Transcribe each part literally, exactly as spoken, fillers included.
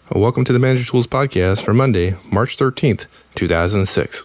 Welcome to the Manager Tools Podcast for Monday, March thirteenth, two thousand six.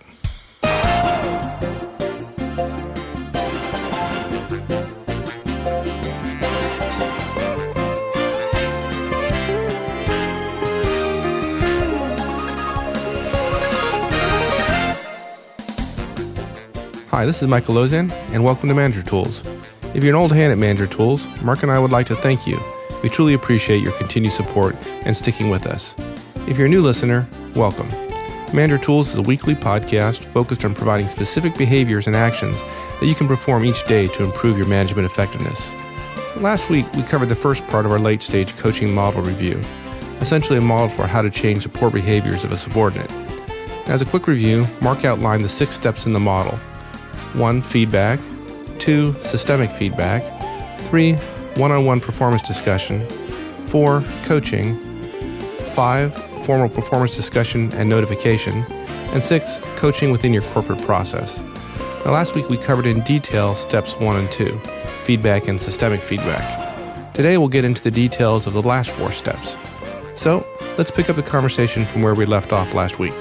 Hi, this is Michael Lozan, and welcome to Manager Tools. If you're an old hand at Manager Tools, Mark and I would like to thank you. We truly appreciate your continued support and sticking with us. If you're a new listener, welcome. Manager Tools is a weekly podcast focused on providing specific behaviors and actions that you can perform each day to improve your management effectiveness. Last week, we covered the first part of our late-stage coaching model review, essentially a model for how to change the poor behaviors of a subordinate. As a quick review, Mark outlined the six steps in the model. One, feedback. Two, systemic feedback. Three, one-on-one performance discussion. Four, coaching. Five, formal performance discussion and notification. And six, coaching within your corporate process. Now, last week we covered in detail steps one and two, feedback and systemic feedback. Today we'll get into the details of the last four steps. So, let's pick up the conversation from where we left off last week.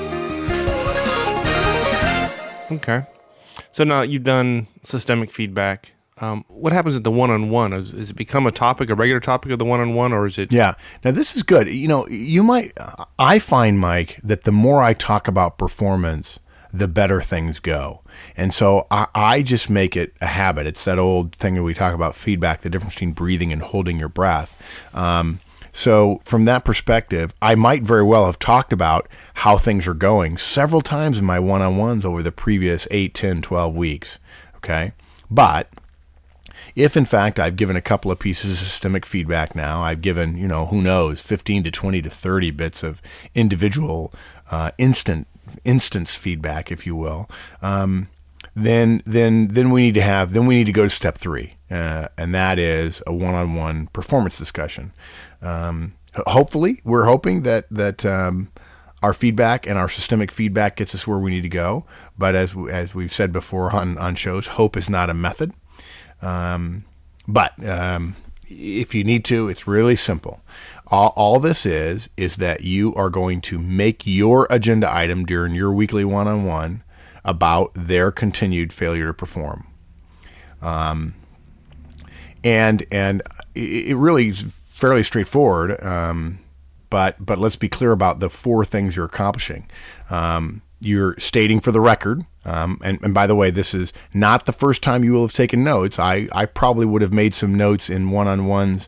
Okay. So now you've done systemic feedback. Um, what happens at the one-on-one? Is, is it become a topic, a regular topic of the one-on-one, or is it? Yeah. Now, this is good. You know, you might, I find, Mike, that the more I talk about performance, the better things go. And so I, I just make it a habit. It's that old thing that we talk about feedback, the difference between breathing and holding your breath. Um, so from that perspective, I might very well have talked about how things are going several times in my one-on-ones over the previous eight, ten, twelve weeks. Okay. But if, in fact, I've given a couple of pieces of systemic feedback now, I've given, you know, who knows, fifteen to twenty to thirty bits of individual uh, instant instance feedback, if you will, um, then then then we need to have, then we need to go to step three, uh, and that is a one-on-one performance discussion. Um, hopefully, we're hoping that, that um, our feedback and our systemic feedback gets us where we need to go, but as, as we've said before on, on shows, hope is not a method. Um, but, um, if you need to, it's really simple. All, all this is, is that you are going to make your agenda item during your weekly one-on-one about their continued failure to perform. Um, and, and it really is fairly straightforward. Um, but, but let's be clear about the four things you're accomplishing. Um, You're stating for the record, um, and, and by the way, this is not the first time you will have taken notes. I, I probably would have made some notes in one-on-ones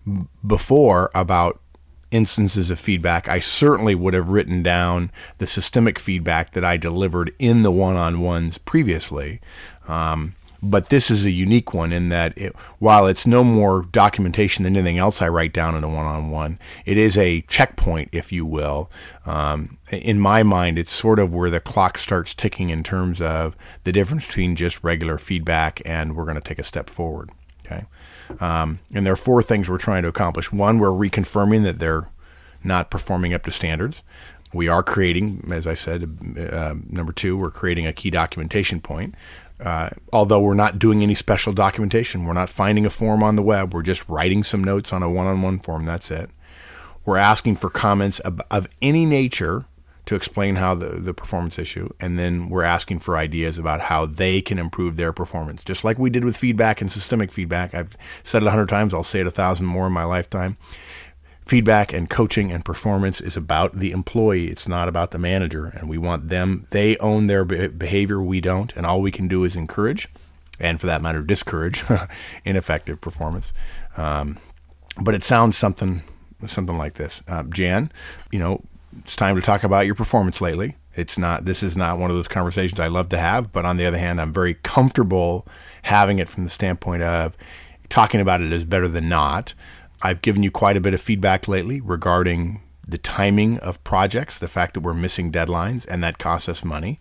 before about instances of feedback. I certainly would have written down the systemic feedback that I delivered in the one-on-ones previously. Um, but this is a unique one in that it, while it's no more documentation than anything else I write down in a one-on-one, it is a checkpoint, if you will. Um, in my mind, it's sort of where the clock starts ticking in terms of the difference between just regular feedback and we're going to take a step forward. Okay, um, and there are four things we're trying to accomplish. One, we're reconfirming that they're not performing up to standards. We are creating, as I said, uh, number two, we're creating a key documentation point. Uh, although we're not doing any special documentation, we're not finding a form on the web, we're just writing some notes on a one-on-one form, that's it. We're asking for comments of, of any nature to explain how the, the performance issue, and then we're asking for ideas about how they can improve their performance. Just like we did with feedback and systemic feedback. I've said it a hundred times, I'll say it a thousand more in my lifetime. Feedback and coaching and performance is about the employee. It's not about the manager. And we want them, they own their behavior, we don't. And all we can do is encourage, and for that matter, discourage ineffective performance. Um, but it sounds something something like this. Uh, Jan, you know, it's time to talk about your performance lately. It's not, this is not one of those conversations I love to have, but on the other hand, I'm very comfortable having it from the standpoint of talking about it as better than not. I've given you quite a bit of feedback lately regarding the timing of projects, the fact that we're missing deadlines, and that costs us money.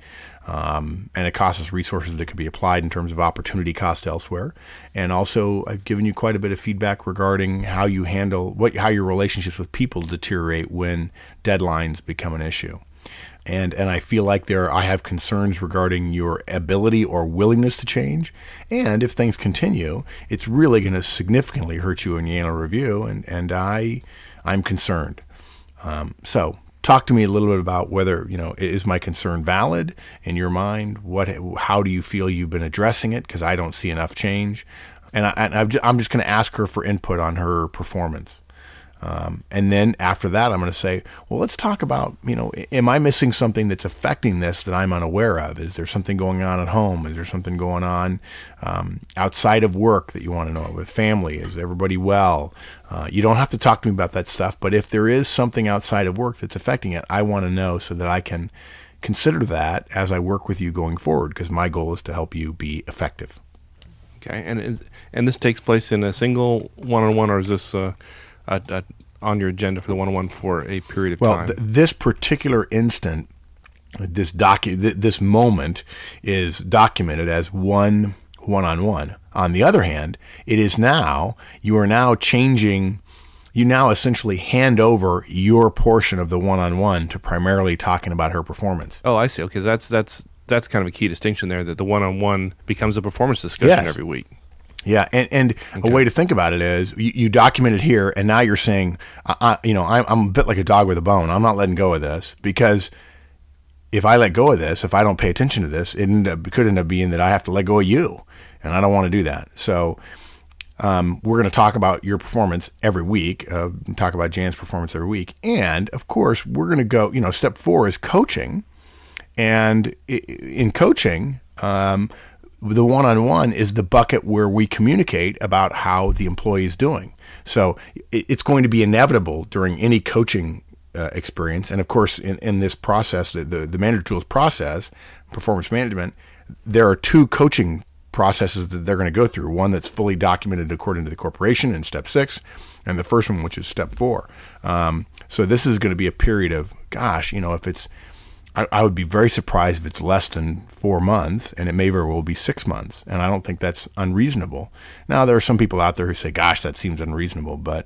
Um, and it costs us resources that could be applied in terms of opportunity cost elsewhere. And also, I've given you quite a bit of feedback regarding how you handle, what, how your relationships with people deteriorate when deadlines become an issue. And and I feel like there I have concerns regarding your ability or willingness to change. And if things continue, it's really going to significantly hurt you in your annual review. And, and I, I'm concerned. Um, so talk to me a little bit about whether, you know, is my concern valid in your mind? What, how do you feel you've been addressing it? Because I don't see enough change. And, I, and I'm just, I'm just going to ask her for input on her performance. Um, and then after that, I'm going to say, well, let's talk about, you know, am I missing something that's affecting this that I'm unaware of? Is there something going on at home? Is there something going on um, outside of work that you want to know? With family, is everybody well? Uh, you don't have to talk to me about that stuff, but if there is something outside of work that's affecting it, I want to know so that I can consider that as I work with you going forward, because my goal is to help you be effective. Okay, and is, and this takes place in a single one-on-one, or is this uh, a, a, on your agenda for the one-on-one for a period of well, time? Well, th- this particular instant, this docu- th- this moment is documented as one one-on-one. On the other hand, it is now, you are now changing, you now essentially hand over your portion of the one-on-one to primarily talking about her performance. Oh, I see. Okay, that's that's that's kind of a key distinction there, that the one-on-one becomes a performance discussion yes. every week. Yeah, and, and okay. a way to think about it is you, you document it here, and now you're saying, I, I, you know, I'm, I'm a bit like a dog with a bone. I'm not letting go of this, because if I let go of this, if I don't pay attention to this, it, end up, it could end up being that I have to let go of you, and I don't want to do that. So um, we're going to talk about your performance every week, uh, talk about Jan's performance every week, and, of course, we're going to go, you know, step four is coaching, and in coaching, um, the one-on-one is the bucket where we communicate about how the employee is doing. So it's going to be inevitable during any coaching uh, experience. And of course, in, in this process, the, the, the Manager Tools process, performance management, there are two coaching processes that they're going to go through. One that's fully documented according to the corporation in step six, and the first one, which is step four. Um, so this is going to be a period of, gosh, you know, if it's, I, I would be very surprised if it's less than four months, and it may very well be six months. And I don't think that's unreasonable. Now, there are some people out there who say, gosh, that seems unreasonable. But,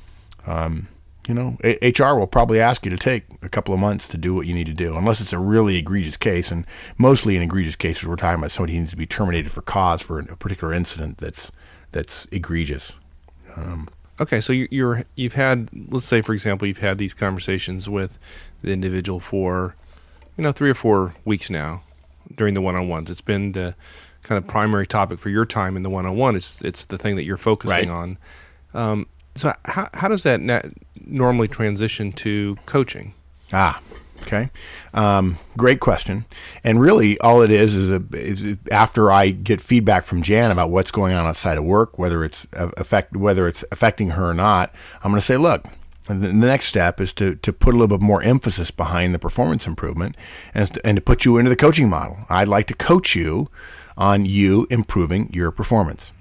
um, you know, a- H R will probably ask you to take a couple of months to do what you need to do, unless it's a really egregious case. And mostly in egregious cases, we're talking about somebody who needs to be terminated for cause for a particular incident that's that's egregious. Um, okay, so you're, you're you've had, let's say, for example, you've had these conversations with the individual for, you know, three or four weeks now during the one-on-ones. It's been the kind of primary topic for your time in the one-on-one. It's it's the thing that you're focusing right. on. Um, so how how does that na- normally transition to coaching? Ah, okay. Um, great question. And really, all it is is, a, is after I get feedback from Jan about what's going on outside of work, whether it's affect whether it's affecting her or not, I'm going to say, look. And the next step is to, to put a little bit more emphasis behind the performance improvement and to, and to put you into the coaching model. I'd like to coach you on you improving your performance.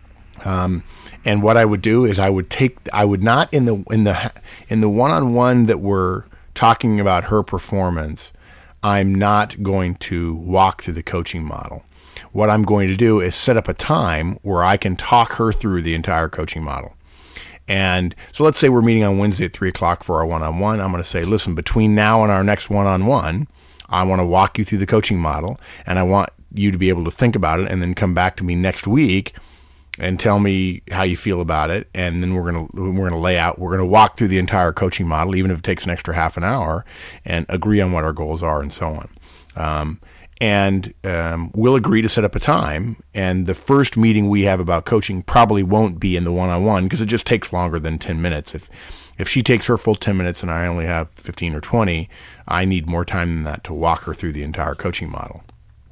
Um, and what I would do is I would take I would not in the in the in the one-on-one that we're talking about her performance, I'm not going to walk through the coaching model. What I'm going to do is set up a time where I can talk her through the entire coaching model. And so let's say we're meeting on Wednesday at three o'clock for our one-on-one. I'm going to say, listen, between now and our next one-on-one, I want to walk you through the coaching model, and I want you to be able to think about it and then come back to me next week and tell me how you feel about it. And then we're going to we're going to lay out, we're going to walk through the entire coaching model, even if it takes an extra half an hour, and agree on what our goals are and so on. Um, And um, we'll agree to set up a time. And the first meeting we have about coaching probably won't be in the one-on-one because it just takes longer than ten minutes. If if she takes her full ten minutes and I only have fifteen or twenty, I need more time than that to walk her through the entire coaching model.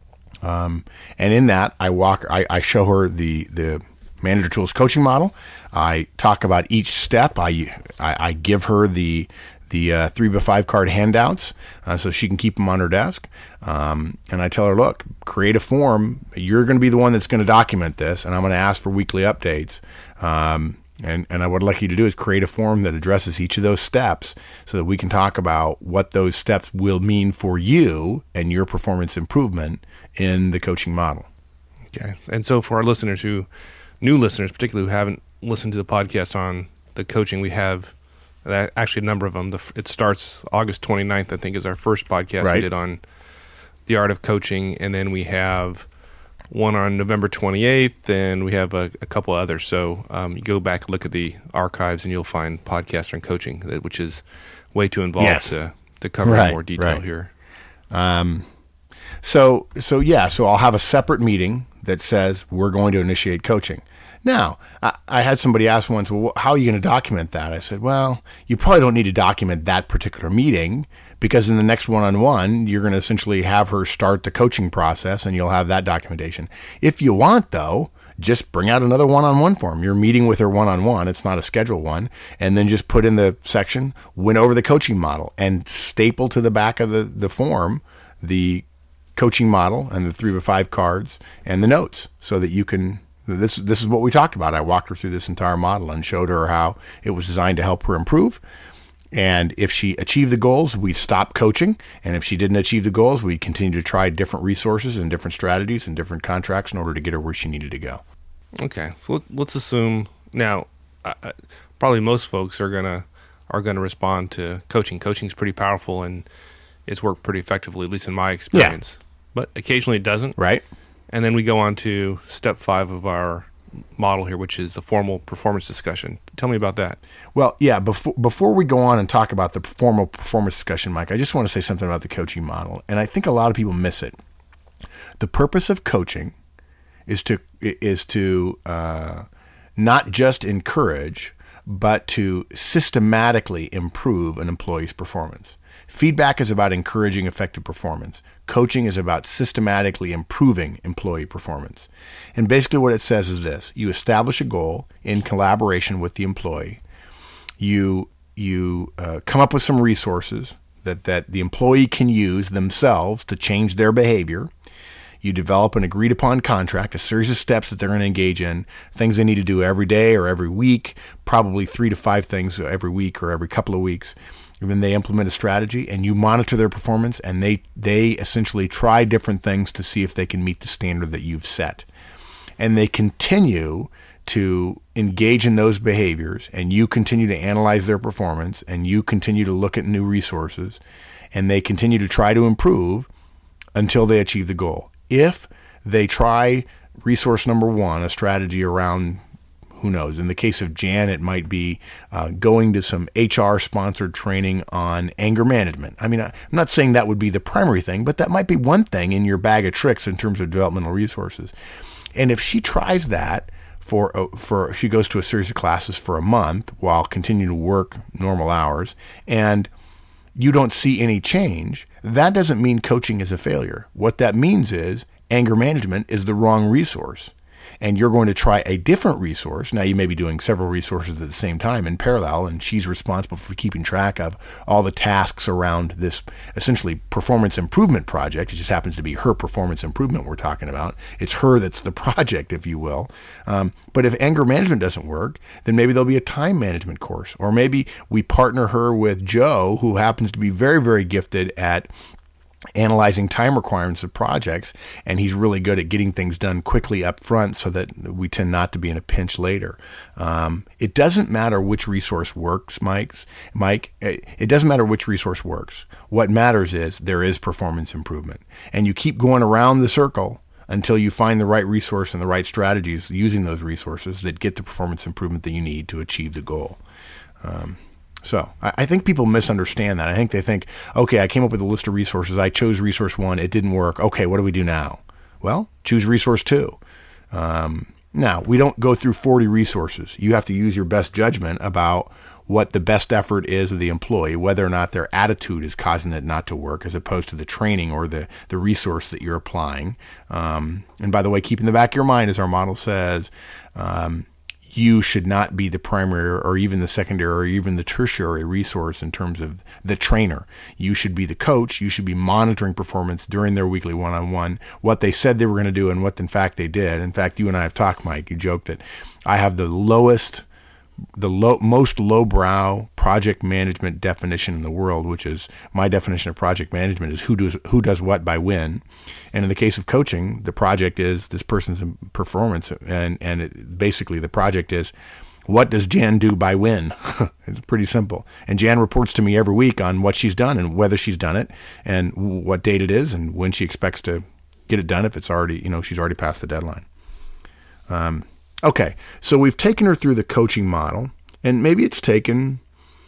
Um, and in that, I walk, I, I show her the the Manager Tools coaching model. I talk about each step. I I, I give her the the uh, three by five card handouts uh, so she can keep them on her desk. Um, and I tell her, look, create a form. You're going to be the one that's going to document this, and I'm going to ask for weekly updates. Um, and, and what I'd like you to do is create a form that addresses each of those steps so that we can talk about what those steps will mean for you and your performance improvement in the coaching model. Okay. And so for our listeners who, new listeners particularly who haven't listened to the podcast on the coaching, we have actually a number of them. The, it starts August twenty-ninth, I think, is our first podcast right. we did on the art of coaching. And then we have one on November twenty-eighth, and we have a, a couple others. So um, you go back and look at the archives, and you'll find podcasts on coaching, which is way too involved Yes. to, to cover Right, more detail right. here. Um, so, so yeah, so I'll have a separate meeting that says we're going to initiate coaching. Now, I, I had somebody ask once, well, how are you going to document that? I said, well, you probably don't need to document that particular meeting because in the next one-on-one, you're going to essentially have her start the coaching process and you'll have that documentation. If you want, though, just bring out another one-on-one form. You're meeting with her one-on-one. It's not a scheduled one. And then just put in the section, went over the coaching model and staple to the back of the, the form the coaching model and the three by five cards and the notes so that you can, this, this is what we talked about. I walked her through this entire model and showed her how it was designed to help her improve. And if she achieved the goals, we'd stop coaching. And if she didn't achieve the goals, we'd continue to try different resources and different strategies and different contracts in order to get her where she needed to go. Okay, so let- let's assume now, uh, uh, probably most folks are gonna are gonna respond to coaching. Coaching's pretty powerful and it's worked pretty effectively, at least in my experience. But occasionally it doesn't. Right. And then we go on to step five of our model here, which is the formal performance discussion. Tell me about that. Well, yeah, before before we go on and talk about the formal performance discussion, Mike, I just want to say something about the coaching model. And I think a lot of people miss it. The purpose of coaching is to is to uh, not just encourage, but to systematically improve an employee's performance. Feedback is about encouraging effective performance. Coaching is about systematically improving employee performance. And basically what it says is this. You establish a goal in collaboration with the employee. You you uh, come up with some resources that, that the employee can use themselves to change their behavior. You develop an agreed-upon contract, a series of steps that they're going to engage in, things they need to do every day or every week, probably three to five things every week or every couple of weeks. And then they implement a strategy, and you monitor their performance, and they, they essentially try different things to see if they can meet the standard that you've set. And they continue to engage in those behaviors, and you continue to analyze their performance, and you continue to look at new resources, and they continue to try to improve until they achieve the goal. If they try resource number one, a strategy around, who knows, in the case of Jan, it might be uh, going to some H R-sponsored training on anger management. I mean, I'm not saying that would be the primary thing, but that might be one thing in your bag of tricks in terms of developmental resources. And if she tries that for, uh, for she goes to a series of classes for a month while continuing to work normal hours, and you don't see any change, that doesn't mean coaching is a failure. What that means is anger management is the wrong resource. And you're going to try a different resource. Now, you may be doing several resources at the same time in parallel, and she's responsible for keeping track of all the tasks around this essentially performance improvement project. It just happens to be her performance improvement we're talking about. It's her that's the project, if you will. Um, but if anger management doesn't work, then maybe there'll be a time management course. Or maybe we partner her with Joe, who happens to be very, very gifted at analyzing time requirements of projects, and he's really good at getting things done quickly up front so that we tend not to be in a pinch later. Um, it doesn't matter which resource works, Mike's, Mike. It, it doesn't matter which resource works. What matters is there is performance improvement. And you keep going around the circle until you find the right resource and the right strategies using those resources that get the performance improvement that you need to achieve the goal. Um, So I, I think people misunderstand that. I think they think, okay, I came up with a list of resources. I chose resource one. It didn't work. Okay, what do we do now? Well, choose resource two. Um, now, we don't go through forty resources. You have to use your best judgment about what the best effort is of the employee, whether or not their attitude is causing it not to work, as opposed to the training or the, the resource that you're applying. Um, and by the way, keep in the back of your mind, as our model says, um, you should not be the primary or even the secondary or even the tertiary resource in terms of the trainer. You should be the coach. You should be monitoring performance during their weekly one-on-one, what they said they were going to do and what, in fact, they did. In fact, you and I have talked, Mike. You joked that I have the lowest, the low, most lowbrow project management definition in the world, which is my definition of project management is who does who does what by when. And in the case of coaching, the project is this person's performance, and and it, basically the project is what does Jan do by when. It's pretty simple. And Jan reports to me every week on what she's done and whether she's done it and what date it is and when she expects to get it done if it's already, you know, she's already passed the deadline. Um. Okay, so we've taken her through the coaching model, and maybe it's taken,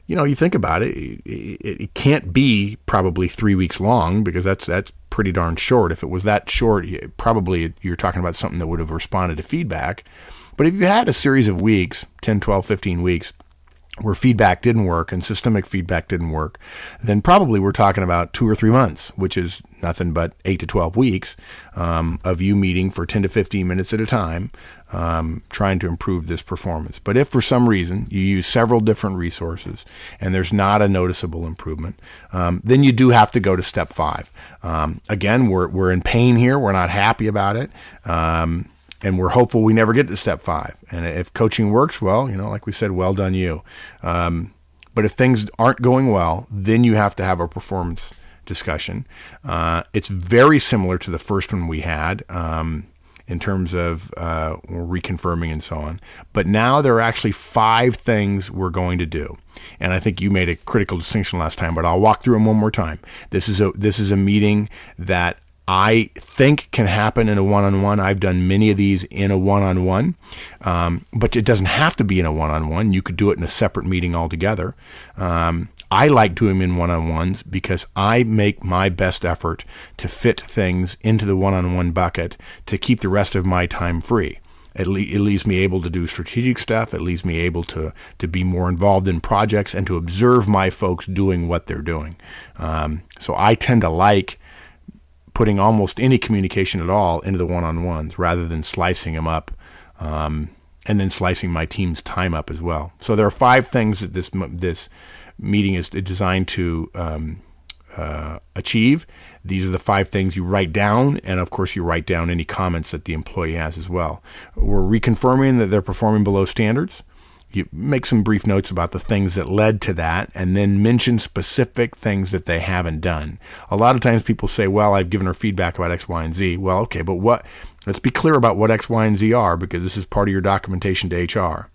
you know, you think about it, it, it can't be probably three weeks long because that's that's pretty darn short. If it was that short, probably you're talking about something that would have responded to feedback. But if you had a series of weeks, ten, twelve, fifteen weeks, where feedback didn't work and systemic feedback didn't work, then probably we're talking about two or three months, which is nothing but eight to twelve weeks um, of you meeting for ten to fifteen minutes at a time, um, trying to improve this performance. But if for some reason you use several different resources and there's not a noticeable improvement, um, then you do have to go to step five. Um, again, we're we're in pain here. We're not happy about it. Um, And we're hopeful we never get to step five. And if coaching works, well, you know, like we said, well done you. Um, but if things aren't going well, then you have to have a performance discussion. Uh, it's very similar to the first one we had um, in terms of uh, reconfirming and so on. But now there are actually five things we're going to do. And I think you made a critical distinction last time, but I'll walk through them one more time. This is a this is a meeting that I think can happen in a one-on-one. I've done many of these in a one-on-one, um, but it doesn't have to be in a one-on-one. You could do it in a separate meeting altogether. Um, I like doing them in one-on-ones because I make my best effort to fit things into the one-on-one bucket to keep the rest of my time free. It, le- it leaves me able to do strategic stuff. It leaves me able to, to be more involved in projects and to observe my folks doing what they're doing. Um, so I tend to like putting almost any communication at all into the one-on-ones rather than slicing them up um, and then slicing my team's time up as well. So there are five things that this this meeting is designed to um, uh, achieve. These are the five things you write down, and of course you write down any comments that the employee has as well. We're reconfirming that they're performing below standards. You make some brief notes about the things that led to that and then mention specific things that they haven't done. A lot of times people say, well, I've given her feedback about X, Y, and Z. Well, okay, but what? Let's be clear about what X, Y, and Z are because this is part of your documentation to H R.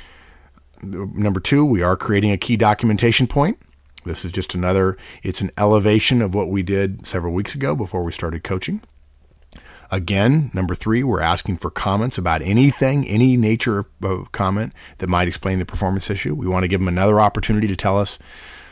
Number two, we are creating a key documentation point. This is just another, it's an elevation of what we did several weeks ago before we started coaching. Again, number three, we're asking for comments about anything, any nature of, of comment that might explain the performance issue. We want to give them another opportunity to tell us,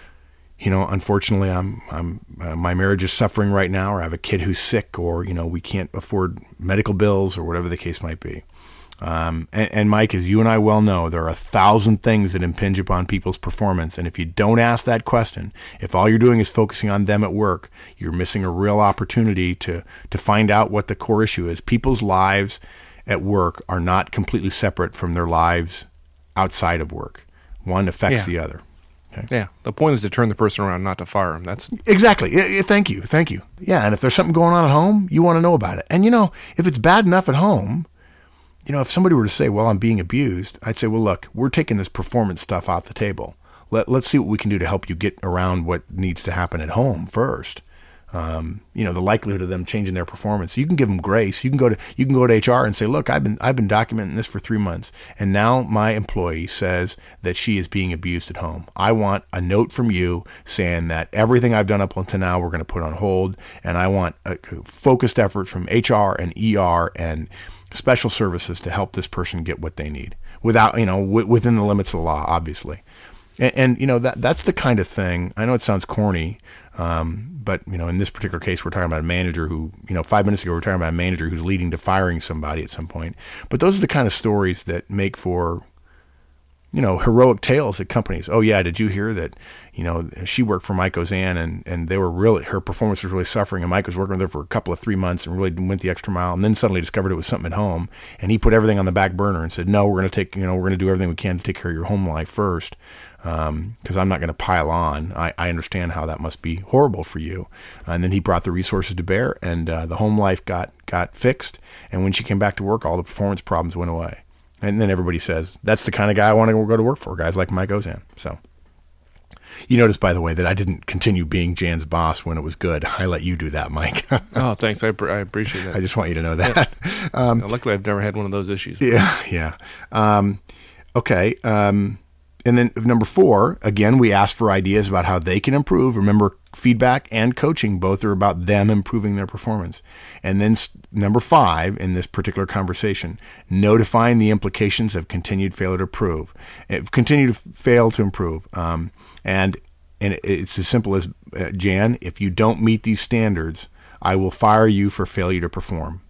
you know, unfortunately, I'm, I'm, uh, my marriage is suffering right now, or I have a kid who's sick, or, you know, we can't afford medical bills, or whatever the case might be. Um, and, and Mike, as you and I well know, there are a thousand things that impinge upon people's performance. And if you don't ask that question, if all you're doing is focusing on them at work, you're missing a real opportunity to, to find out what the core issue is. People's lives at work are not completely separate from their lives outside of work. One affects Yeah. the other. Okay? Yeah. The point is to turn the person around, not to fire them. That's Exactly. I- I- Thank you. Thank you. Yeah. And if there's something going on at home, you want to know about it. And, you know, if it's bad enough at home, you know, if somebody were to say, well, I'm being abused, I'd say, well, look, we're taking this performance stuff off the table. Let, let's see what we can do to help you get around what needs to happen at home first. Um, you know, the likelihood of them changing their performance. You can give them grace. You can go to you can go to H R and say, look, I've been I've been documenting this for three months, and now my employee says that she is being abused at home. I want a note from you saying that everything I've done up until now we're going to put on hold, and I want a focused effort from H R and E R and special services to help this person get what they need without, you know, w- within the limits of the law, obviously. And, and, you know, that that's the kind of thing, I know it sounds corny, um, but, you know, in this particular case, we're talking about a manager who, you know, five minutes ago, we we're talking about a manager who's leading to firing somebody at some point. But those are the kind of stories that make for, you know, heroic tales at companies. Oh, yeah, did you hear that, you know, she worked for Mike Ozan and, and they were really, her performance was really suffering, and Mike was working with her for a couple of three months and really went the extra mile, and then suddenly discovered it was something at home, and he put everything on the back burner and said, no, we're going to take, you know, we're going to do everything we can to take care of your home life first, um, because I'm not going to pile on. I, I understand how that must be horrible for you. And then he brought the resources to bear, and uh, the home life got, got fixed, and when she came back to work, all the performance problems went away. And then everybody says, that's the kind of guy I want to go to work for, guys like Mike Ozan. So you notice, by the way, that I didn't continue being Jan's boss when it was good. I let you do that, Mike. oh, thanks. I, I appreciate that. I just want you to know that. Yeah. Um, Luckily, I've never had one of those issues. Yeah, yeah. Um, okay. Um, and then number four, again, we ask for ideas about how they can improve. Remember, feedback and coaching both are about them improving their performance. And then number five in this particular conversation, notifying the implications of continued failure to improve, continue to fail to improve. Um, and and it's as simple as, uh, Jan, if you don't meet these standards, I will fire you for failure to perform.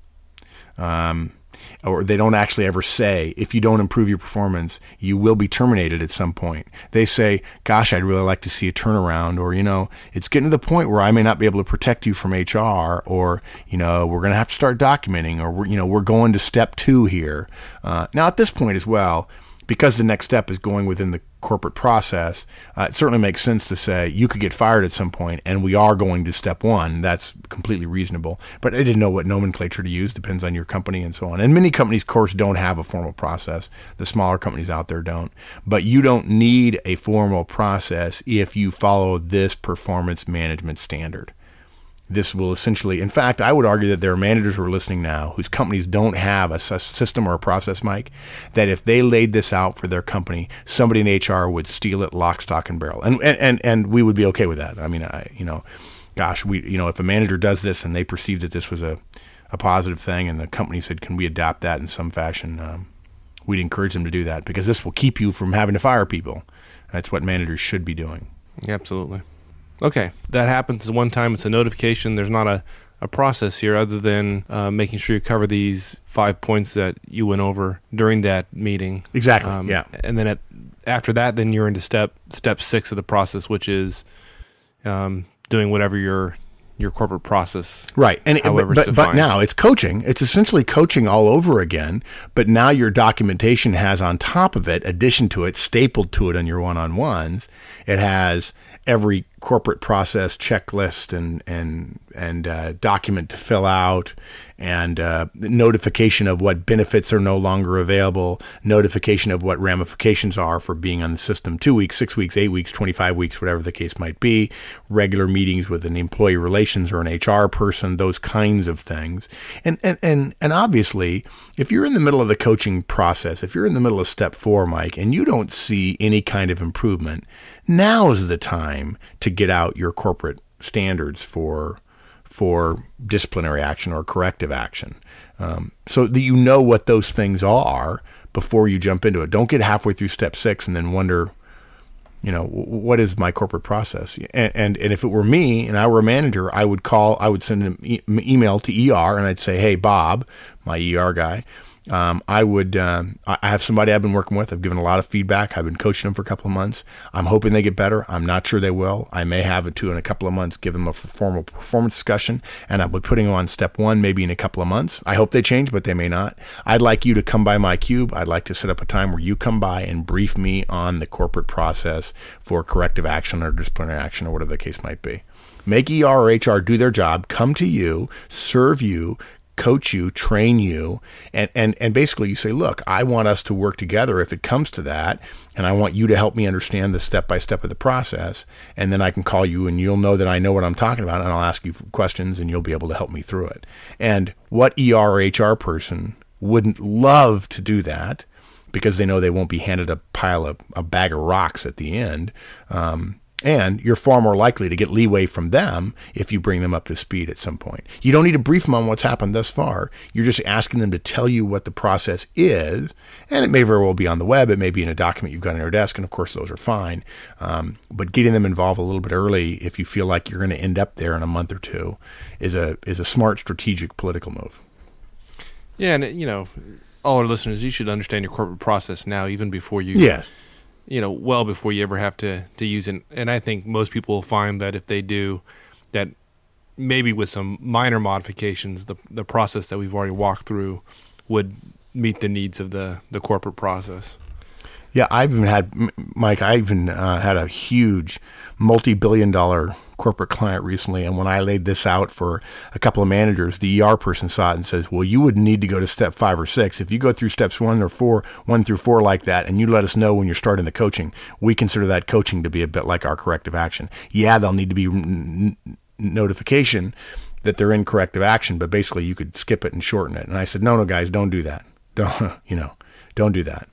Um, or they don't actually ever say, if you don't improve your performance, you will be terminated at some point. They say, gosh, I'd really like to see a turnaround, or, you know, it's getting to the point where I may not be able to protect you from H R, or, you know, we're going to have to start documenting, or, we're, you know, we're going to step two here. Uh, now, at this point as well, because the next step is going within the corporate process, uh, it certainly makes sense to say you could get fired at some point, and we are going to step one. That's completely reasonable. But I didn't know what nomenclature to use. Depends on your company and so on. And many companies, of course, don't have a formal process. The smaller companies out there don't. But you don't need a formal process if you follow this performance management standard. This will essentially, in fact, I would argue that there are managers who are listening now whose companies don't have a system or a process, Mike, that if they laid this out for their company, somebody in H R would steal it lock, stock, and barrel. And and, and, and we would be okay with that. I mean, I, you know, gosh, we, you know, if a manager does this and they perceive that this was a, a positive thing and the company said, can we adapt that in some fashion, um, we'd encourage them to do that, because this will keep you from having to fire people. That's what managers should be doing. Absolutely. Okay, that happens one time. It's a notification. There's not a, a process here other than uh, making sure you cover these five points that you went over during that meeting. Exactly, um, yeah. And then at, after that, then you're into step step six of the process, which is um, doing whatever your your corporate process, right? And however but, it's but, but now it's coaching. It's essentially coaching all over again. But now your documentation has on top of it, addition to it, stapled to it on your one-on-ones, it has every corporate process checklist and and and uh, document to fill out, and uh, notification of what benefits are no longer available, notification of what ramifications are for being on the system two weeks, six weeks, eight weeks, twenty-five weeks, whatever the case might be, regular meetings with an employee relations or an H R person, those kinds of things. And, and, and, and obviously, if you're in the middle of the coaching process, if you're in the middle of step four, Mike, and you don't see any kind of improvement, now is the time to get out your corporate standards for for disciplinary action or corrective action, um, so that you know what those things are before you jump into it. Don't get halfway through step six and then wonder, you know, what is my corporate process? And, and and if it were me and I were a manager, I would call, I would send an e- email to E R and I'd say, hey, Bob, my E R guy, Um, I would, um, I have somebody I've been working with. I've given a lot of feedback. I've been coaching them for a couple of months. I'm hoping they get better. I'm not sure they will. I may have it too in a couple of months, give them a formal performance discussion, and I'll be putting them on step one maybe in a couple of months. I hope they change, but they may not. I'd like you to come by my cube. I'd like to set up a time where you come by and brief me on the corporate process for corrective action or disciplinary action or whatever the case might be. Make E R or H R do their job, come to you, serve you, coach you, train you, and, and, and basically you say, look, I want us to work together if it comes to that, and I want you to help me understand the step-by-step of the process, and then I can call you and you'll know that I know what I'm talking about, and I'll ask you questions and you'll be able to help me through it. And what E R or H R person wouldn't love to do that, because they know they won't be handed a pile of a bag of rocks at the end, um, and you're far more likely to get leeway from them if you bring them up to speed at some point. You don't need to brief them on what's happened thus far. You're just asking them to tell you what the process is, and it may very well be on the web. It may be in a document you've got on your desk, and of course those are fine. Um, but getting them involved a little bit early, if you feel like you're going to end up there in a month or two, is a is a smart strategic political move. Yeah, and you know, all our listeners, you should understand your corporate process now, even before you. Yes. You know, well before you ever have to, to use it. And I think most people will find that if they do, that maybe with some minor modifications, the the process that we've already walked through would meet the needs of the, the corporate process. Yeah, I've even had, Mike, I even uh, had a huge multi-billion dollar corporate client recently, and when I laid this out for a couple of managers, the E R person saw it and says, well, you wouldn't need to go to step five or six. If you go through steps one or four, one through four like that, and you let us know when you're starting the coaching, we consider that coaching to be a bit like our corrective action. Yeah, there'll need to be n- notification that they're in corrective action, but basically you could skip it and shorten it. And I said, no, no, guys, don't do that. Don't, you know, don't do that.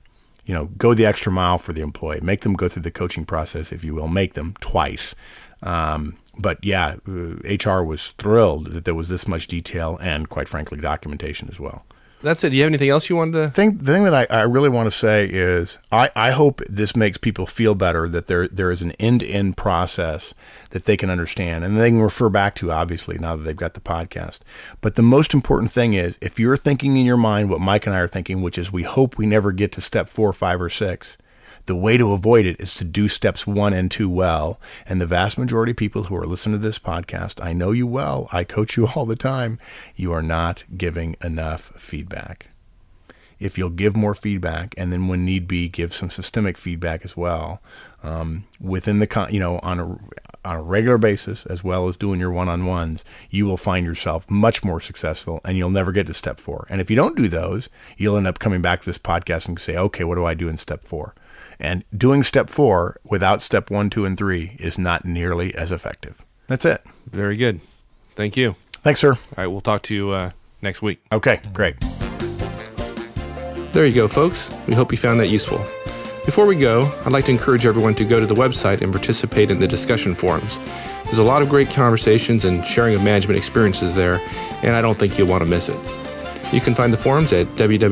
you know, go the extra mile for the employee. Make them go through the coaching process, if you will. Make them twice. Um, but yeah, uh, H R was thrilled that there was this much detail and, quite frankly, documentation as well. That's it. Do you have anything else you wanted to? The thing, the thing that I, I really want to say is I, I hope this makes people feel better, that there there is an end-to-end process that they can understand and they can refer back to, obviously, now that they've got the podcast. But the most important thing is, if you're thinking in your mind what Mike and I are thinking, which is we hope we never get to step four, five, or six, the way to avoid it is to do steps one and two well. And the vast majority of people who are listening to this podcast, I know you well. I coach you all the time. You are not giving enough feedback. If you'll give more feedback, and then when need be, give some systemic feedback as well, um, within the con- you know on a on a regular basis, as well as doing your one-on-ones, you will find yourself much more successful, and you'll never get to step four. And if you don't do those, you'll end up coming back to this podcast and say, okay, what do I do in step four? And doing step four without step one, two, and three is not nearly as effective. That's it. Very good. Thank you. Thanks, sir. All right, we'll talk to you uh, next week. Okay, great. There you go, folks. We hope you found that useful. Before we go, I'd like to encourage everyone to go to the website and participate in the discussion forums. There's a lot of great conversations and sharing of management experiences there, and I don't think you'll want to miss it. You can find the forums at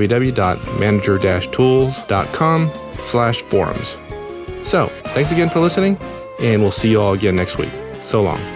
www.manager-tools.com slash forums. So, thanks again for listening, and we'll see you all again next week. So long.